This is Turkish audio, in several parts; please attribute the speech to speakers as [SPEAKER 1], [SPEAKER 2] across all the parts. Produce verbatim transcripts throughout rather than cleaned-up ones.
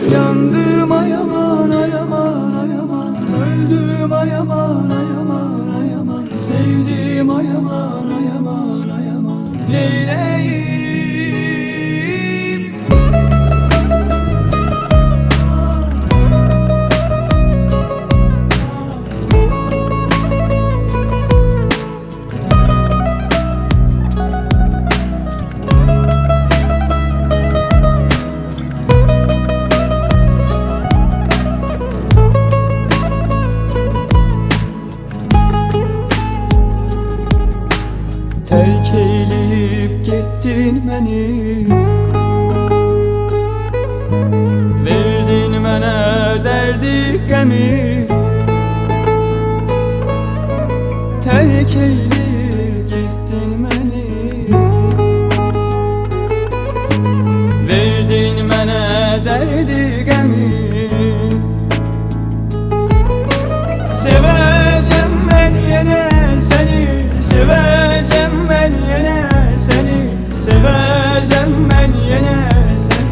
[SPEAKER 1] Yandım ay aman ay aman ay aman, öldüm ay aman ay aman ay aman, sevdim ay aman ay aman ay aman, neyleyim? Terk eyleyip gittin beni, verdin mənə derdi qəmi. Terk eyleyip gittin beni, verdin mənə derdi qəmi. Sevəcəm mən yenə səni, sevəcəm mən yenə səni, sevəcəm mən yenə səni,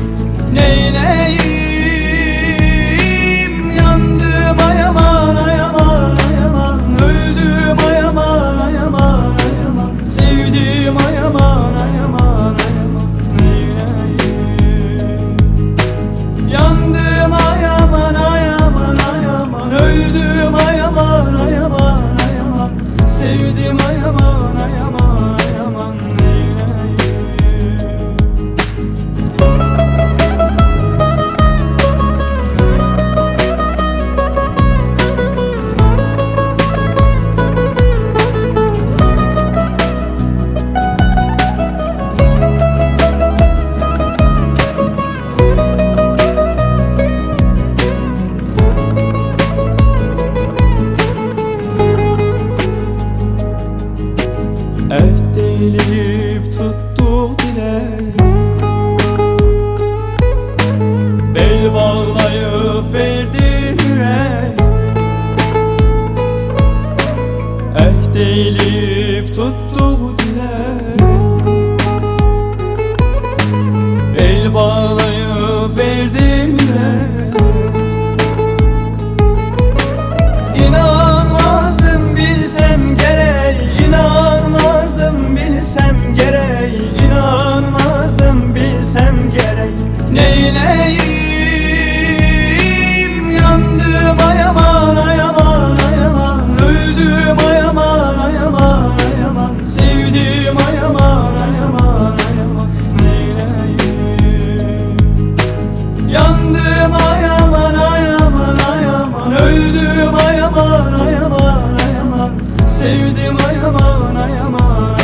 [SPEAKER 1] neyləyim? Yandım ay aman ay aman ay aman, öldüm ay aman ay aman ay aman, sevdim ay aman ay aman ay aman, neyləyim? Yandım ay aman ay aman ay aman, öldüm ay aman ay aman ay aman, sevdim ay aman ay aman ay aman, neyleyim? Əhd eləyib tutduq dilək, bel bağlayıb verdin ürək. Əhd eləyib tutduq dilək, bel bağlayıb verdin ürək. İnanmazdım bilsem gerek, inanmazdım bilsem gerek, inanmazdım bilsem gerek, neyleyim? Yandım ay aman ay aman ay aman, öldüm ay aman ay aman ay aman, sevdim ay aman ay aman ay aman, neyleyim? Yandım ay aman ay aman ay aman, öldüm ay aman ay aman ay aman, sevdim ay aman ay aman.